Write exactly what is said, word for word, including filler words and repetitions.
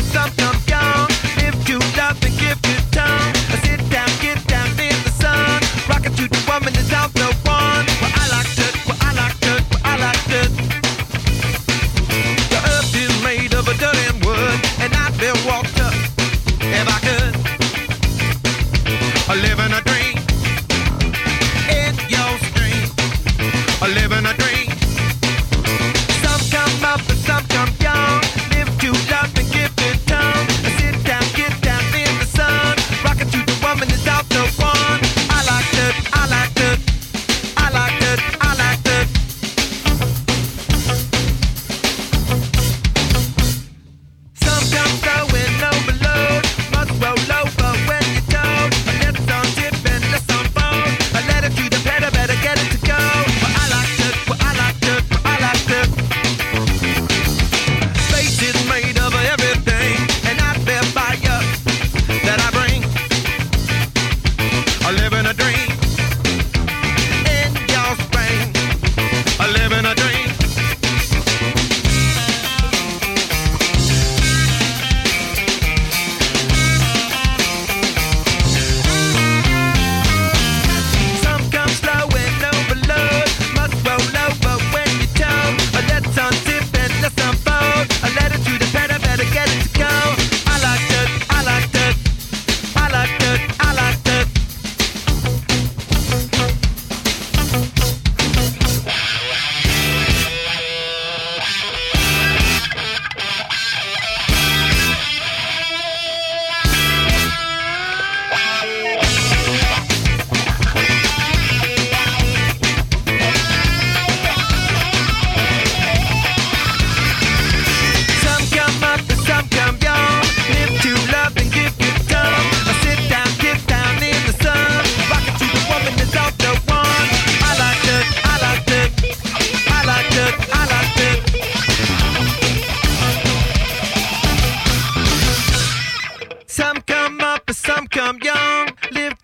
some come young. Live to love and give you tongue. Sit down, get down in the sun. Rockin' to the woman is out the one. Well, I like it, well, I like it, well, I like it. The earth is made of a dirt and wood, and I'd be walked up if I could. I live in a dream, in your stream. I live in a dream. Some come up and some come young. Live to love and give it tongue. Sit down, get down in the sun. Rockin' to the woman is out the one. I like it, I like it, I like it, I like it. Some come flowing overload. Must roll over when you're told. I let it on tip and let some fold. I let it to the better, better get it to go. Well, I like it, well, I like it, well, I like it. Space is made of everything, and I bear fire that I bring. I live in a dream, in your spring. I live in a dream. Some come slow and overload. Must roll over when you're told. I let some tip and let some fold. I let it to the better, better get it to go. I like it, I like it, I like it, I like it. Some come up and some come young. Live to love and give you tongue. I sit down, get down in the sun. Rockin' to the woman is out the one. I like it, I like it, I like it, I like it. Some come up and some come young. Live